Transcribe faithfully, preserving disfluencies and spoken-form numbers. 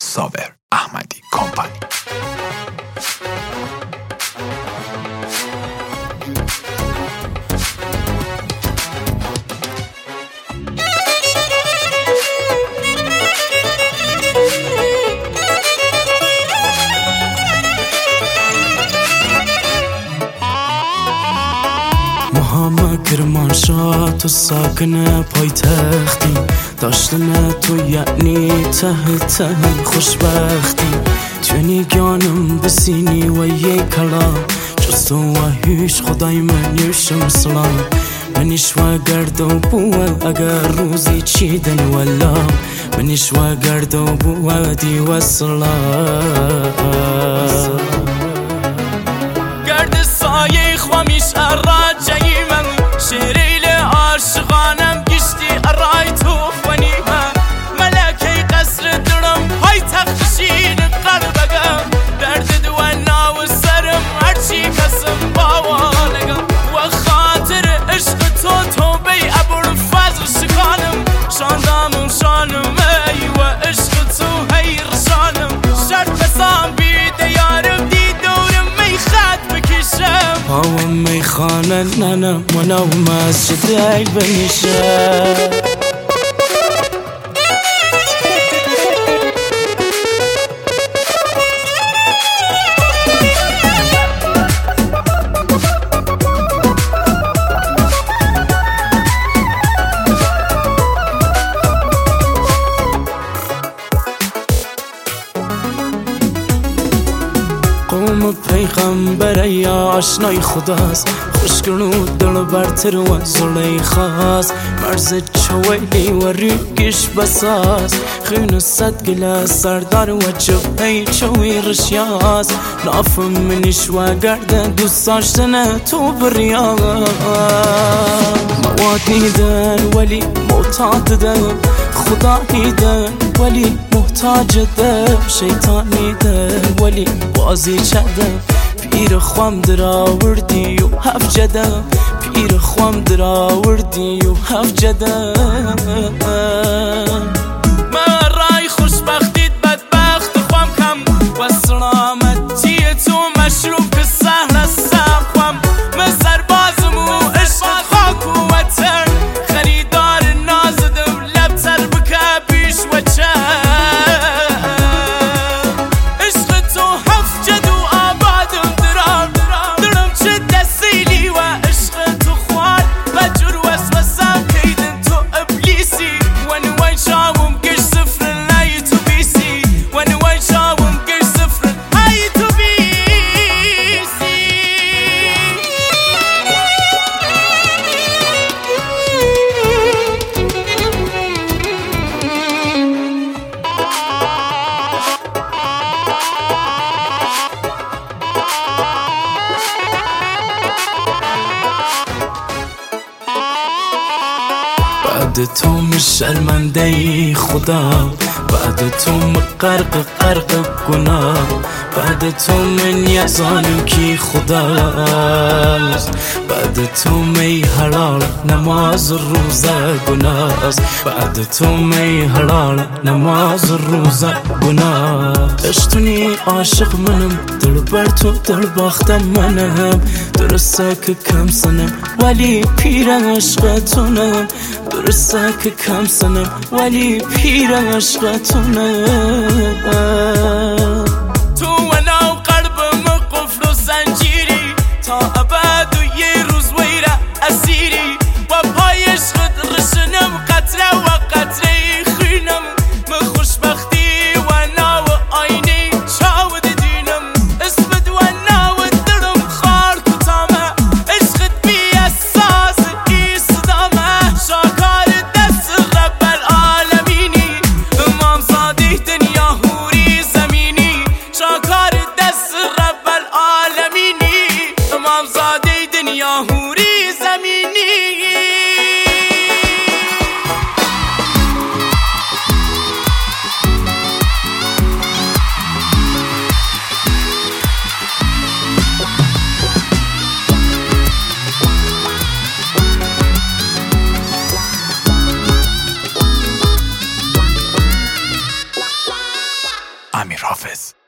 صابر احمدی کمپانی. محمد کرمانشاه تو ساکن پایتختی، داشتن تو یعنی ته ته خوشبختی. توی گانم بسینی و یک کلام جز تو و هیچ خدای من یشم سلام. منیش و گرد و بو اگر روزی چیدن ولا، منیش و گرد و بو دی و سلام. گرد سایه خوامیش اراجعی من، شیریل عاشقانم گشتی ارای تو خونی من. ملکه قصر درم های تخشین قلبگم، درد دوانا و سرم هرچی کسم باوانگم. و خاطر عشق تو تو بی ابر فضل شکانم، شاندامم شانم ای و عشق تو هی رشانم. شرط بسام بیده یارم دی دورم می خط بکشم. پاوم می خانه ننم منو مسجد ای بنشم. قوم پیغمبر یا آشنای خداست، خوشگلو دل برتر و زلیخاست. مرز چویلی و ریگش بساز، خون صد گلاس سردار و جبهی چوی رشیاست. نافم منیش و گرد دوست داشتن تو بریاست. مواد نیدن ولی معتاد دم، خدا نیدن ولی محتاج دم. شیطان نیدن ولی بازی چدم، پیر خوام در آوردی و هفت جدم. پیر خوام در آوردی و هفت جدم. من رای خوشبختیت بدبخت خوام کم، و سلامتی تو مشروب که سهل هستم خوام. من سربازم و عشق خاک و وطن، خریدار نازدم لبتر بکه پیش و چند. بعد تو شرمنده ای خدا، بعد تو غرق غرق گناه. بعد تو من یزانم کی خداست، بعد تو می حلال نماز روزه گناست. بعد تو می حلال نماز روزه گناه. اشتونی عاشق منم، دل بر تو دل باختم منم. درسته که کم سنم ولی پیر عشقتونم. درسته که کم سنم ولی پیر عشقتونم. تو و ناو قلبم قفل و زنجیری، تا ابد و یه روز ویره اسیری. و پای عشقت رشنم قطره و قطره خینم. من خوشبختی و ناو آینی چاود دینم. اسمت و ناو درم خار کتامه، عشقت بی اساس ای صدامه. شاکار دست رب العالمینی، امام زاده دنیا امیر حافظ.